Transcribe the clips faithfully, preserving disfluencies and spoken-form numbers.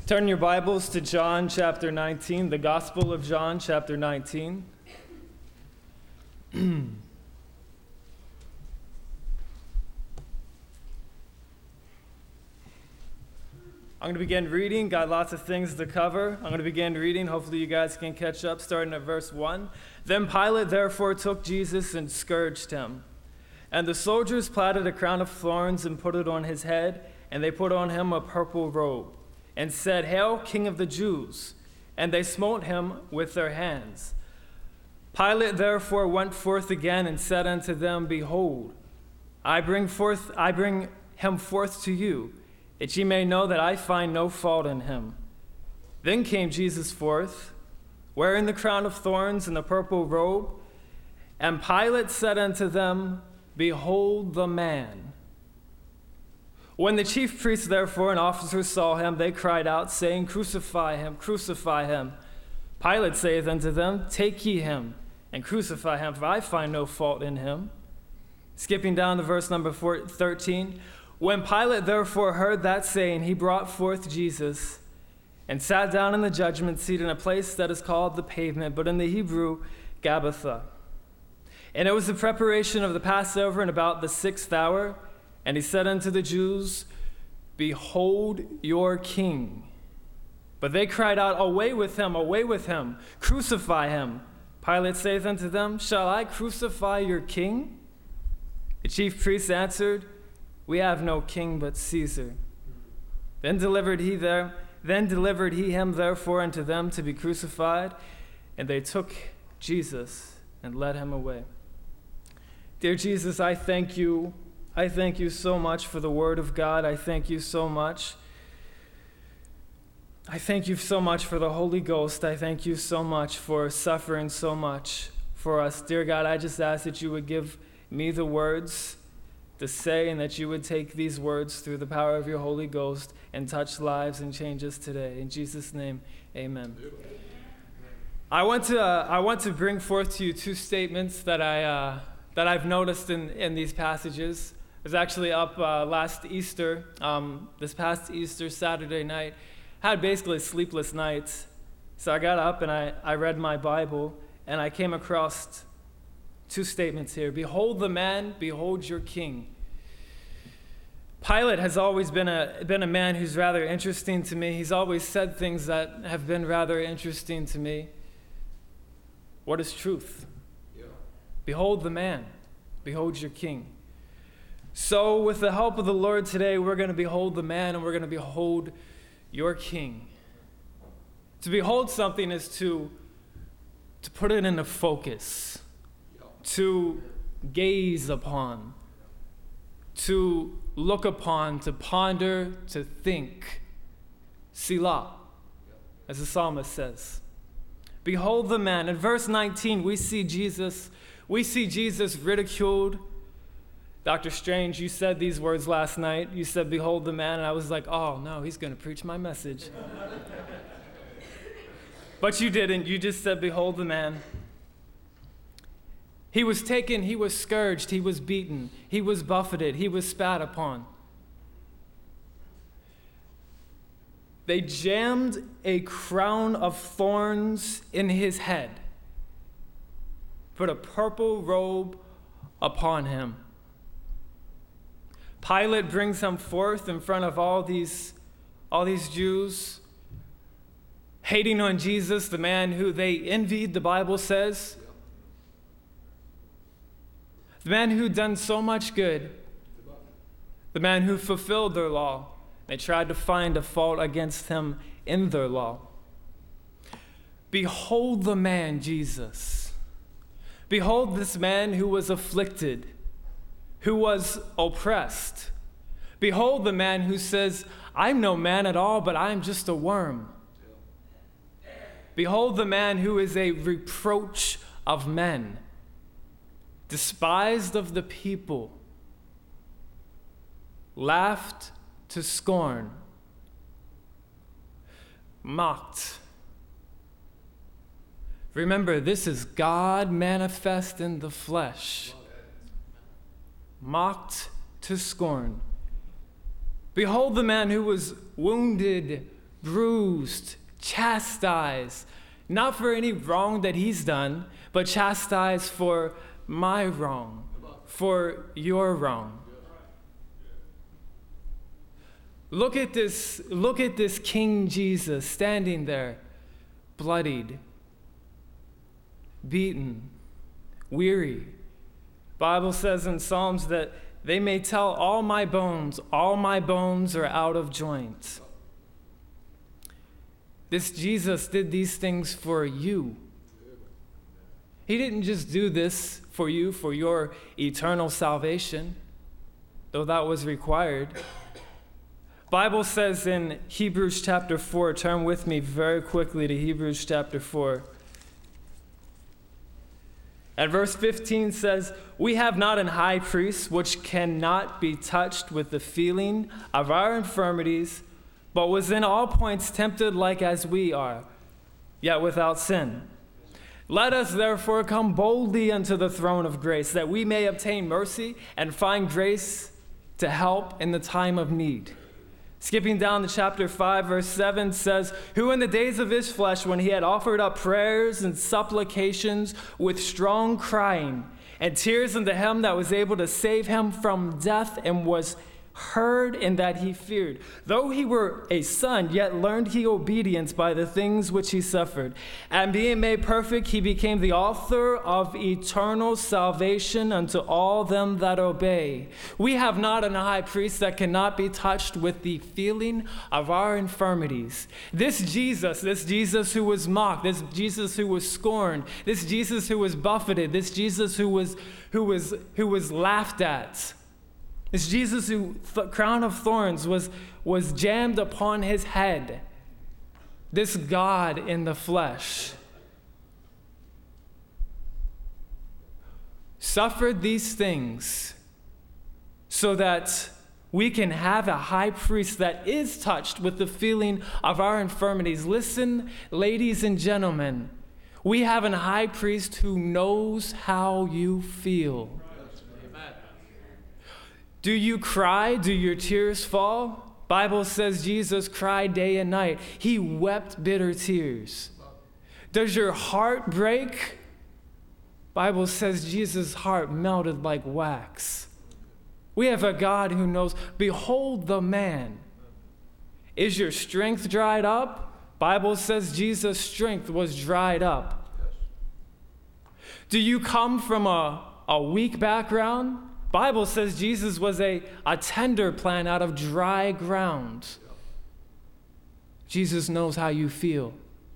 Turn your Bibles to John chapter nineteen, the Gospel of John chapter nineteen. I'm going to begin reading. Got lots of things to cover. I'm going to begin reading. Hopefully you guys can catch up, starting at verse one. Then Pilate therefore took Jesus and scourged him. And the soldiers plaited a crown of thorns and put it on his head, and they put on him a purple robe, and said, "Hail, King of the Jews!" And they smote him with their hands. Pilate therefore went forth again and said unto them, Behold, I bring forth, I bring him forth to you, that ye may know that I find no fault in him. Then came Jesus forth, wearing the crown of thorns and the purple robe. And Pilate said unto them, Behold the man. When the chief priests, therefore, and officers saw him, they cried out, saying, Crucify him, crucify him. Pilate saith unto them, Take ye him, and crucify him, for I find no fault in him. Skipping down to verse number thirteen. When Pilate therefore heard that saying, he brought forth Jesus, and sat down in the judgment seat in a place that is called the Pavement, but in the Hebrew, Gabbatha. And it was the preparation of the Passover, and about the sixth hour. And he said unto the Jews, Behold your king. But they cried out, Away with him, away with him, crucify him. Pilate saith unto them, Shall I crucify your king? The chief priests answered, We have no king but Caesar. Then delivered he there, then delivered he him therefore unto them to be crucified, and they took Jesus and led him away. Dear Jesus, I thank you. I thank you so much for the word of God. I thank you so much. I thank you so much for the Holy Ghost. I thank you so much for suffering so much for us. Dear God, I just ask that you would give me the words to say, and that you would take these words through the power of your Holy Ghost and touch lives and change us today. In Jesus' name, amen. I want to uh, I want to bring forth to you two statements that I uh, that I've noticed in, in these passages. I was actually up uh, last Easter, um, this past Easter Saturday night. Had basically sleepless nights. So I got up and I, I read my Bible, and I came across two statements here. Behold the man, behold your king. Pilate has always been a, been a man who's rather interesting to me. He's always said things that have been rather interesting to me. What is truth? Yeah. Behold the man, behold your king. So with the help of the Lord today, we're going to behold the man, and we're going to behold your king. To behold something is to, to put it into focus, to gaze upon, to look upon, to ponder, to think. Selah, as the psalmist says. Behold the man. In verse nineteen, we see Jesus, we see Jesus ridiculed. Doctor Strange, you said these words last night. You said, Behold the man, and I was like, oh no, he's going to preach my message. But you didn't. You just said, Behold the man. He was taken, he was scourged, he was beaten, he was buffeted, he was spat upon. They jammed a crown of thorns in his head, put a purple robe upon him. Pilate brings him forth in front of all these, all these Jews, hating on Jesus, the man who they envied, the Bible says. The man who'd done so much good, the man who fulfilled their law. They tried to find a fault against him in their law. Behold the man, Jesus. Behold this man who was afflicted, who was oppressed. Behold the man who says, I'm no man at all, but I'm just a worm. Behold the man who is a reproach of men, despised of the people, laughed to scorn, mocked. Remember, this is God manifest in the flesh. Mocked to scorn. Behold the man who was wounded bruised, chastised, not for any wrong that he's done, but chastised for my wrong, for your wrong. Look at this, look at this King Jesus standing there, bloodied, beaten, weary. Bible says in Psalms that they may tell all my bones, all my bones are out of joint. This Jesus did these things for you. He didn't just do this for you, for your eternal salvation, though that was required. Bible says in Hebrews chapter four, turn with me very quickly to Hebrews chapter four. And verse fifteen says, we have not an high priest which cannot be touched with the feeling of our infirmities, but was in all points tempted like as we are, yet without sin. Let us therefore come boldly unto the throne of grace, that we may obtain mercy and find grace to help in the time of need. Skipping down to chapter five, verse seven says, who in the days of his flesh, when he had offered up prayers and supplications with strong crying and tears unto him that was able to save him from death, and was heard in that he feared. Though he were a son, yet learned he obedience by the things which he suffered. And being made perfect, he became the author of eternal salvation unto all them that obey. We have not a high priest that cannot be touched with the feeling of our infirmities. This Jesus, this Jesus who was mocked, this Jesus who was scorned, this Jesus who was buffeted, this Jesus who was who was who was laughed at. This Jesus who the crown of thorns was, was jammed upon his head. This God in the flesh suffered these things so that we can have a high priest that is touched with the feeling of our infirmities. Listen, ladies and gentlemen, we have a high priest who knows how you feel. Do you cry? Do your tears fall? Bible says Jesus cried day and night. He wept bitter tears. Does your heart break? Bible says Jesus' heart melted like wax. We have a God who knows. Behold the man. Is your strength dried up? Bible says Jesus' strength was dried up. Do you come from a, a weak background? Bible says Jesus was a, a tender plant out of dry ground. Jesus knows how you feel.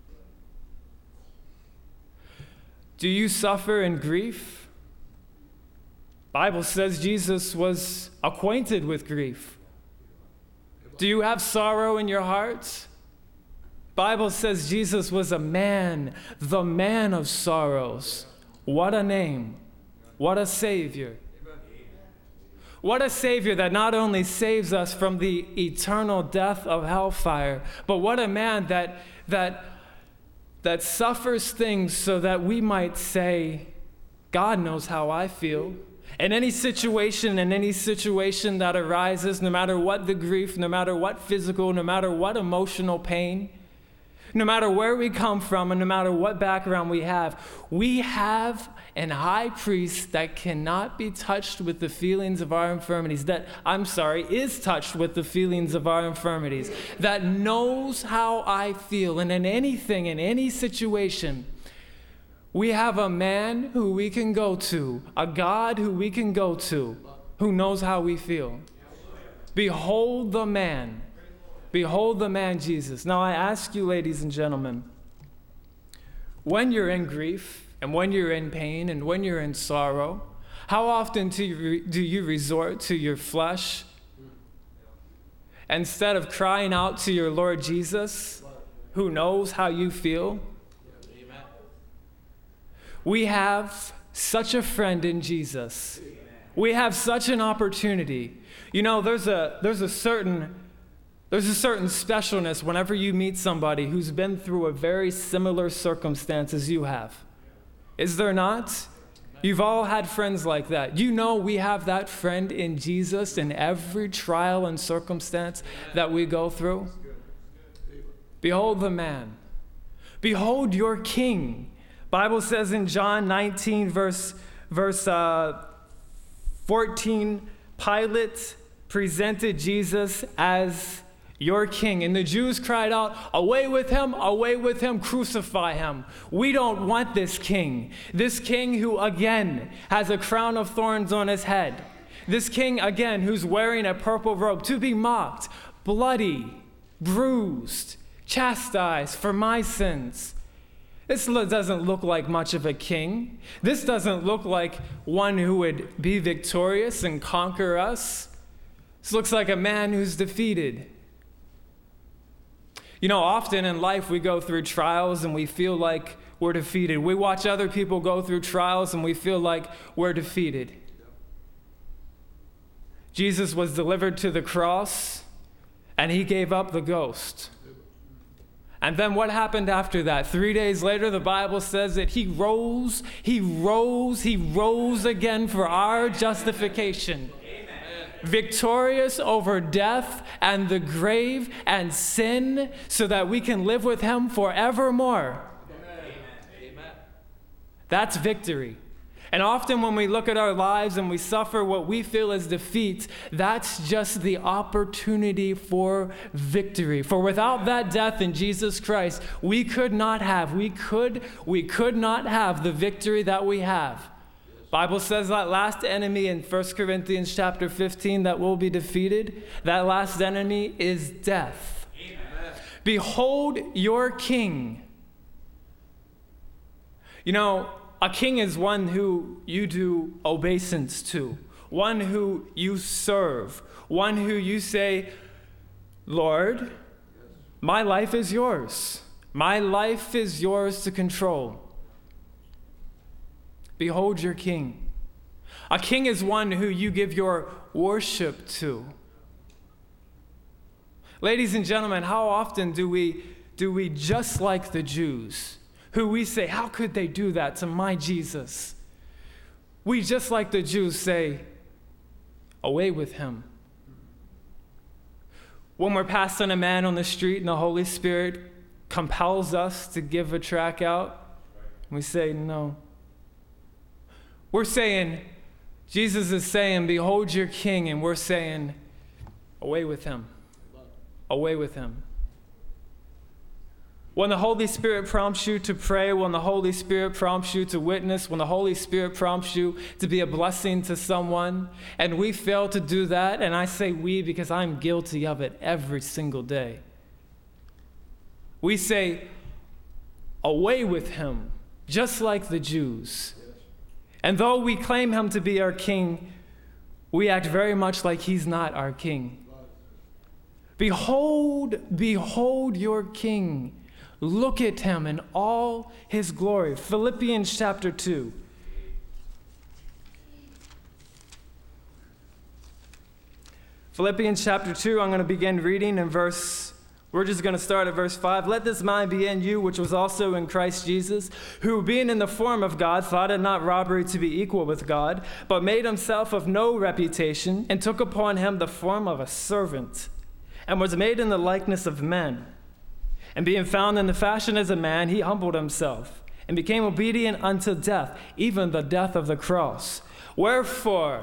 Do you suffer in grief? Bible says Jesus was acquainted with grief. Do you have sorrow in your heart? Bible says Jesus was a man, the man of sorrows. What a name. What a Savior. What a Savior that not only saves us from the eternal death of hellfire, but what a man that, that, that suffers things so that we might say, God knows how I feel. In any situation, in any situation that arises, no matter what the grief, no matter what physical, no matter what emotional pain, no matter where we come from and no matter what background we have, we have an high priest that cannot be touched with the feelings of our infirmities, that, I'm sorry, is touched with the feelings of our infirmities, that knows how I feel. And in anything, in any situation, we have a man who we can go to, a God who we can go to, who knows how we feel. Behold the man. Behold the man Jesus. Now I ask you, ladies and gentlemen, when you're in grief and when you're in pain and when you're in sorrow, how often do you, do you resort to your flesh instead of crying out to your Lord Jesus, who knows how you feel? We have such a friend in Jesus. We have such an opportunity. You know, there's a there's a certain There's a certain specialness whenever you meet somebody who's been through a very similar circumstance as you have. Is there not? You've all had friends like that. You know we have that friend in Jesus in every trial and circumstance that we go through. Behold the man. Behold your king. Bible says in John nineteen, verse, verse uh, fourteen, Pilate presented Jesus as your king. And the Jews cried out, away with him, away with him, crucify him. We don't want this king. This king who, again, has a crown of thorns on his head. This king, again, who's wearing a purple robe, to be mocked, bloody, bruised, chastised for my sins. This doesn't look like much of a king. This doesn't look like one who would be victorious and conquer us. This looks like a man who's defeated. You know, often in life we go through trials and we feel like we're defeated. We watch other people go through trials and we feel like we're defeated. Jesus was delivered to the cross and he gave up the ghost. And then what happened after that? Three days later, the Bible says that he rose, he rose, he rose again for our justification. Victorious over death and the grave and sin, so that we can live with him forevermore. Amen. That's victory. And often when we look at our lives and we suffer what we feel is defeat, that's just the opportunity for victory. For without that death in Jesus Christ, we could not have, we could, we could not have the victory that we have. Bible says that last enemy in First Corinthians chapter fifteen that will be defeated, that last enemy is death. Amen. Behold your king. You know, a king is one who you do obeisance to, one who you serve, one who you say, Lord, my life is yours. My life is yours to control. Behold your king. A king is one who you give your worship to. Ladies and gentlemen, how often do we do we just like the Jews, who we say, how could they do that to my Jesus? We just like the Jews say, away with him. When we're passing a man on the street and the Holy Spirit compels us to give a tract out, we say, no. We're saying, Jesus is saying, behold your king, and we're saying, away with him. Away with him. When the Holy Spirit prompts you to pray, when the Holy Spirit prompts you to witness, when the Holy Spirit prompts you to be a blessing to someone, and we fail to do that, and I say we because I'm guilty of it every single day. We say, away with him, just like the Jews. And though we claim him to be our king, we act very much like he's not our king. Behold, behold your king. Look at him in all his glory. Philippians chapter two. Philippians chapter two, I'm going to begin reading in verse We're just going to start at verse five. Let this mind be in you, which was also in Christ Jesus, who being in the form of God, thought it not robbery to be equal with God, but made himself of no reputation, and took upon him the form of a servant, and was made in the likeness of men. And being found in the fashion as a man, he humbled himself, and became obedient unto death, even the death of the cross. Wherefore...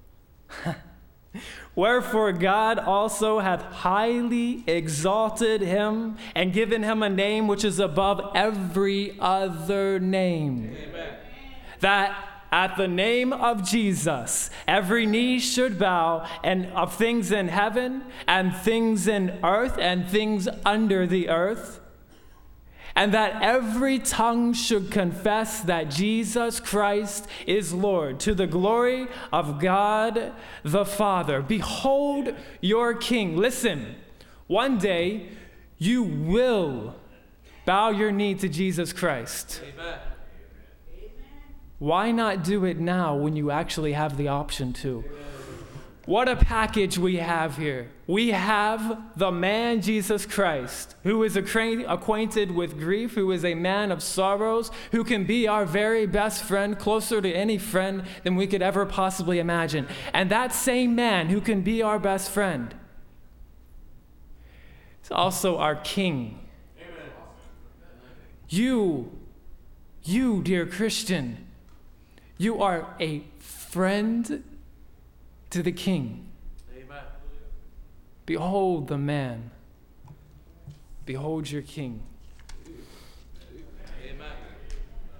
Wherefore God also hath highly exalted him and given him a name which is above every other name. Amen. That at the name of Jesus, every knee should bow, and of things in heaven and things in earth and things under the earth, and that every tongue should confess that Jesus Christ is Lord, to the glory of God the Father. Behold your King. Listen, one day you will bow your knee to Jesus Christ. Amen. Why not do it now when you actually have the option to? What a package we have here. We have the man Jesus Christ, who is acquainted with grief, who is a man of sorrows, who can be our very best friend, closer to any friend than we could ever possibly imagine. And that same man who can be our best friend is also our King. You, you, dear Christian, you are a friend to the King. Behold the man. Behold your King.